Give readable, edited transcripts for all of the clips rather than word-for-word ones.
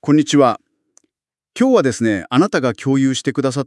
こんにちは。今日はですね、あなたが共有してくださった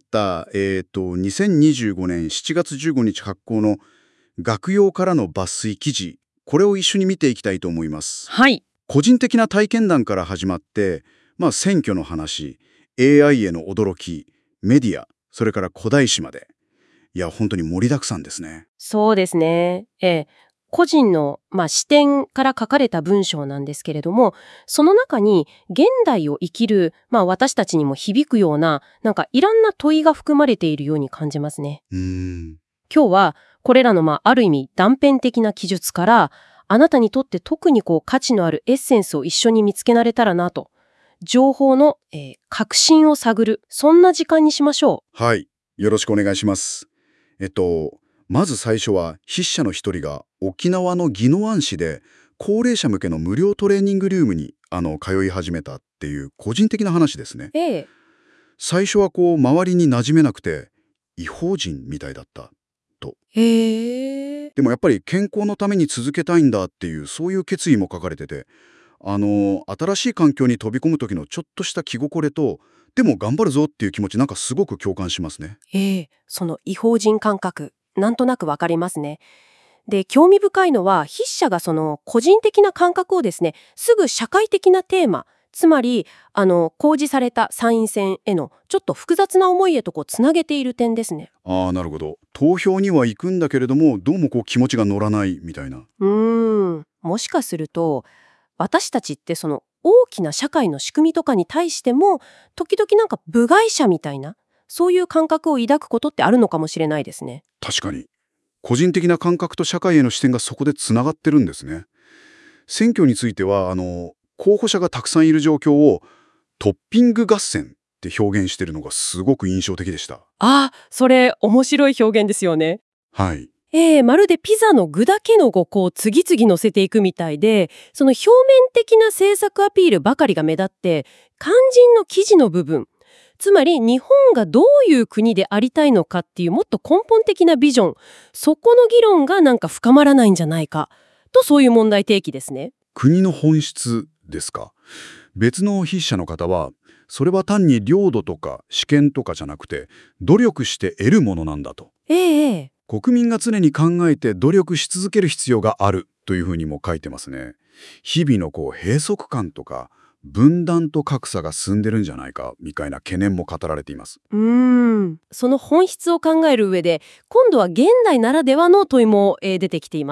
、2025年7月15日発行の学用からの抜粋記事、これを一緒に見ていきたいと思います。 はい。 個人的な体験談から始まって、選挙の話、AI への驚き、メディア、それから古代史まで。いや、本当に盛りだくさんですね。 そうですね。個人の、視点から書かれた文章なんですけれども、その中に現代を生きる、私たちにも響くような、いろんな問いが含まれているように感じますね。今日は、これらの、ある意味断片的な記述から、あなたにとって特に価値のあるエッセンスを一緒に見つけられたらなと。情報の、核心を探る、そんな時間にしましょはい。よろしくお願いします。まず最初は筆者の一人が沖縄の宜野湾市で高齢者向けの無料トレーニングルームに通い始めたっていう個人的な話ですね。 う。 最初は周りに馴染めなくて異邦人みたいだったと。 へえ。 でもやっぱり健康のために続けたいんだっていうそういう決意も書かれてて、新しい環境に飛び込む時のちょっとした気心と、でも頑張るぞっていう気持ちなんかすごく共感しますね。 その異邦人感覚、なんとなくわかりますね。で、興味深いのは、筆者がその個人的な感覚をですね、すぐ社会的なテーマ、つまり、公示された参院選へのちょっと複雑な思いへとつなげている点ですね。 ああ、なるほど。投票には行くんだけれども、どうも気持ちが乗らないみたいな。 もしかすると、私たちってその大きな社会の仕組みとかに対しても、時々部外者みたいな、そういう感覚を抱くことってあるのかもしれないですね。 確かに。個人的な感覚と社会への視点がそこでつながってるんですね。選挙については、候補者がたくさんいる状況をトッピング合戦って表現してるのがすごく印象的でした。 それ面白い表現ですよね。 はい。 まるでピザの具だけの5個を次々乗せていくみたいで、その表面的な政策アピールばかりが目立って、肝心の記事の部分、つまり日本がどういう国でありたいのかっていうもっと根本的なビジョン、そこの議論が深まらないんじゃないかと、そういう問題提起ですね。 国の本質ですか。別の筆者の方は、それは単に領土とか主権とかじゃなくて、努力して得るものなんだと。 ええ国民が常に考えて努力し続ける必要があるというふうにも書いてますね。日々の閉塞感とか分断と格差が進んでるんじゃないかみたいな懸念も語られています。 その本質を考える上で、今度は現代ならではの問いも、出てきています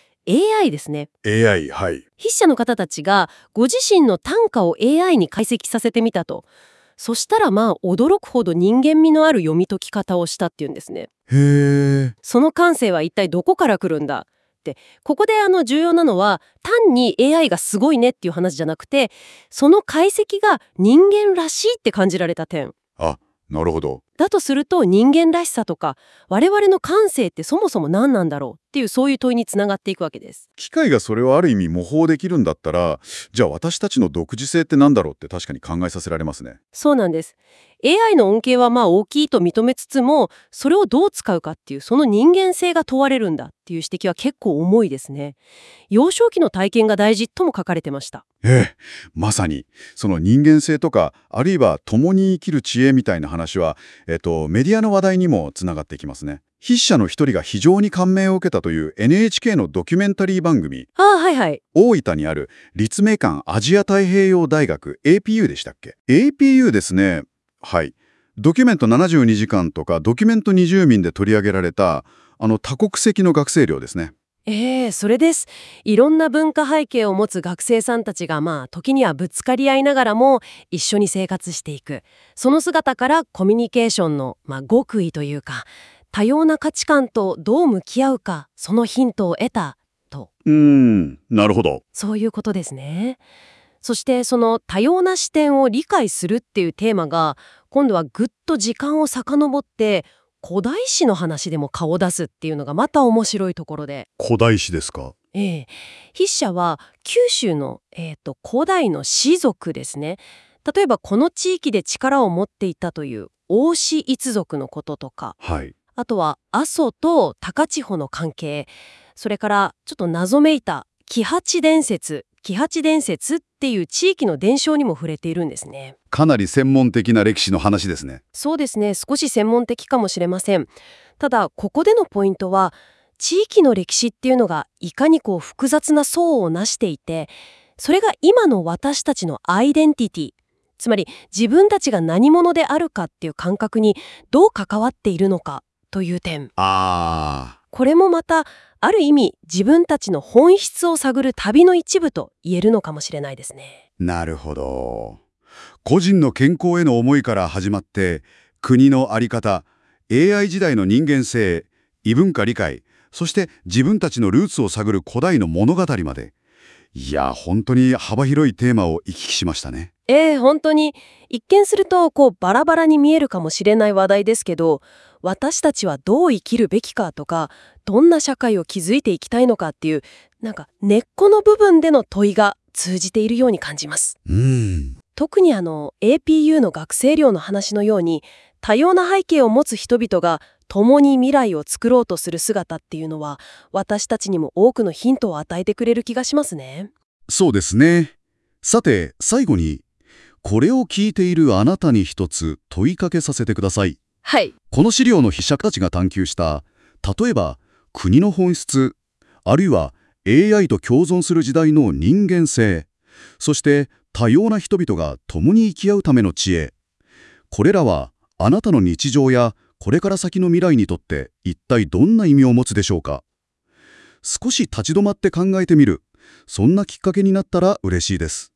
。AI ですね。 AI、はい。 筆者の方たちがご自身の短歌を AI に解析させてみたと。そしたら驚くほど人間味のある読み解き方をしたっていうんですね。 へえ。 その感性は一体どこから来るんだって。ここで重要なのは、単に AI がすごいねっていう話じゃなくて、その解析が人間らしいって感じられた点。 あ、なるほど。 だとすると、人間らしさとか我々の感性ってそもそも何なんだろうっていう、そういう問いにつながっていくわけです。 機械がそれをある意味模倣できるんだったら、じゃあ私たちの独自性って何だろうって確かに考えさせられますね。 そうなんです。AI の恩恵は大きいと認めつつも、それをどう使うかっていう、その人間性が問われるんだっていう指摘は結構重いですね。幼少期の体験が大事とも書かれてました。 まさにその人間性とか、あるいは共に生きる知恵みたいな話は、メディアの話題にもつながってきますね。筆者の一人が非常に感銘を受けたという NHK のドキュメンタリー番組、 はいはい。 大分にある立命館アジア太平洋大学 APU でしたっけ？ APU ですね。はい。ドキュメント72時間とかドキュメント20民で取り上げられた多国籍の学生寮ですね。 それです。いろんな文化背景を持つ学生さんたちが時にはぶつかり合いながらも一緒に生活していく。その姿からコミュニケーションの極意というか、多様な価値観とどう向き合うか、そのヒントを得たと。 なるほど。 そういうことですね。そしてその多様な視点を理解するっていうテーマが、今度はぐっと時間を遡って古代史の話でも顔を出すっていうのがまた面白いところで。 古代史ですか？ 筆者は九州の、古代の氏族ですね。例えばこの地域で力を持っていたという王氏一族のこととか、 はい。 あとは阿蘇と高千穂の関係、それからちょっと謎めいた喜八伝説、 喜八伝説っていう地域の伝承にも触れているんですね。 かなり専門的な歴史の話ですね。 そうですね、少し専門的かもしれません。ただここでのポイントは、地域の歴史っていうのがいかに複雑な層をなしていて、それが今の私たちのアイデンティティ、つまり自分たちが何者であるかっていう感覚にどう関わっているのかという点。これもまたある意味自分たちの本質を探る旅の一部と言えるのかもしれないですね。 なるほど。個人の健康への思いから始まって、国の在り方、AI 時代の人間性、異文化理解、そして自分たちのルーツを探る古代の物語まで。いや、本当に幅広いテーマを行き来しましたね。 本当に一見するとバラバラに見えるかもしれない話題ですけど、私たちはどう生きるべきかとか、どんな社会を築いていきたいのかっていう、根っこの部分での問いが通じているように感じます。特にAPU の学生寮の話のように、多様な背景を持つ人々が共に未来を作ろうとする姿っていうのは、私たちにも多くのヒントを与えてくれる気がしますね。 そうですね。さて、最後に、これを聞いているあなたに一つ問いかけさせてください。 はい。 この資料の筆者たちが探求した、例えば国の本質、あるいは AI と共存する時代の人間性、そして多様な人々が共に生き合うための知恵。これらはあなたの日常やこれから先の未来にとって一体どんな意味を持つでしょうか。少し立ち止まって考えてみる、そんなきっかけになったら嬉しいです。